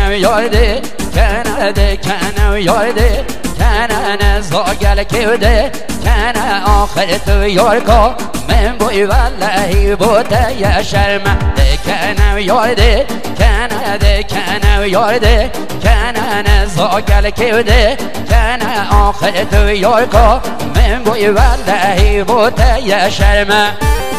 کنم یارده کنه ده کنم یارده کنه نزاگل کده کنه آخر تو یار کا من بوی والله بوده یا شرم ده کنم یارده کنه ده کنم یارده کنه نزاگل کده کنه آخر تو یار کا من بوی والله بوده یا شرم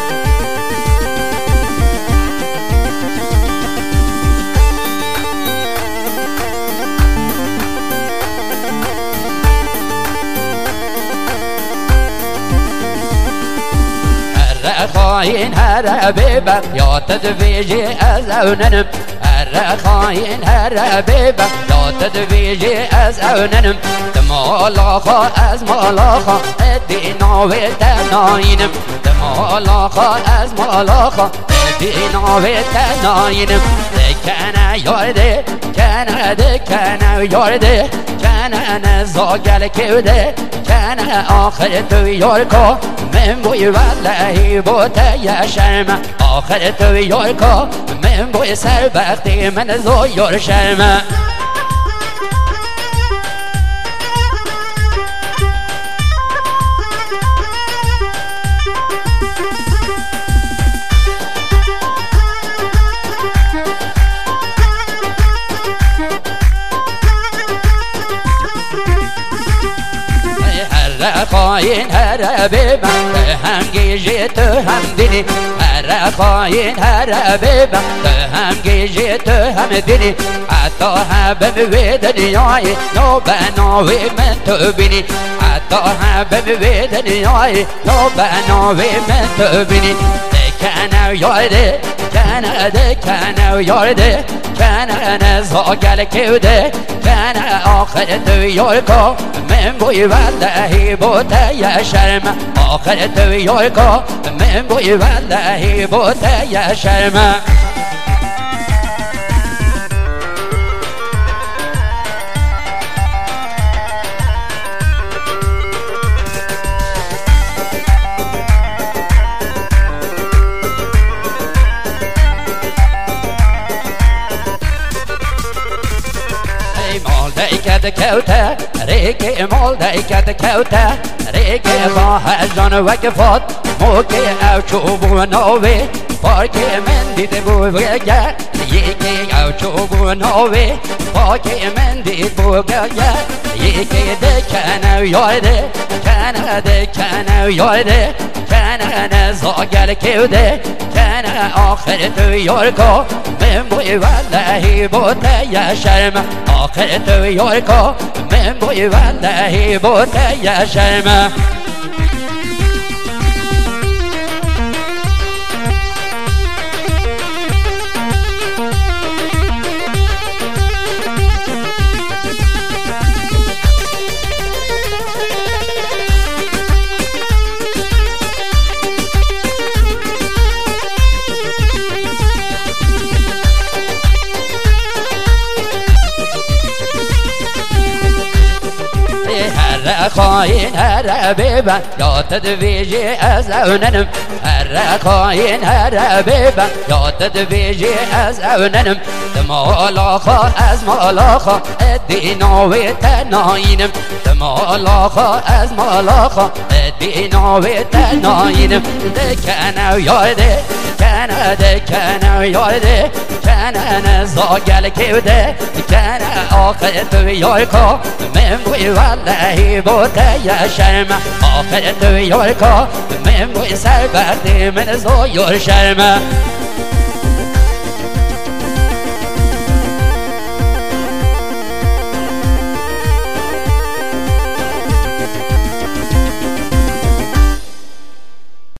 خاين هربيبة يا تدفيجي أزوننم خاين هربيبة يا تدفيجي أزوننم تمالاخا از مالاخا ادينا وتناينم تمالاخا از مالاخا ادينا وتناينم كان يارده كان ده كان يارده كان نزاگل كده كان آخر تو ياركا من بوی والله بوده یا شرم آخر تو یارکا من بوی سر وقتی من زویر شرم خاين هربيبة هم جيت هم دني خاين هربيبة هم جيت هم دني حتى حبب ودنياي نوبناوي من تبني حتى حبب ودنياي نوبناوي من تبني كان يارده كان ده كان يارده كان نزاگل كده كان آخر تو یارکا من بوی والله بوده یا شرم آخر تو یارکا من بوی والله بوده یا شرم کد کوته ریک مال دیکد کوته ریک خواه جان وقفات موکه او چوب و ناوه پاک من دید بوگه یکی او چوب و ناوه پاک من دید بوگه یکی ده کنه یارده کنه ده کنه یارده کنه نزاگل کده کنه آخر تو یارکا من بوی والله بوده یا شرم آخر تو یارکا من بوی والله بوده یا شرم خاين هربيبة يا تدفيجي أزوننم خاين هربيبة يا تدفيجي أزوننم تمالاخا از مالاخا ادينا وتناينم تمالاخا از مالاخا ادينا وتناينم ده كان يارده كان ده كان يارده كان نزاگل كده كان آخر تو ياركا من بوی والله بوده یا شرم آخر تو یارکا من بوی سر بردی من زویر شرم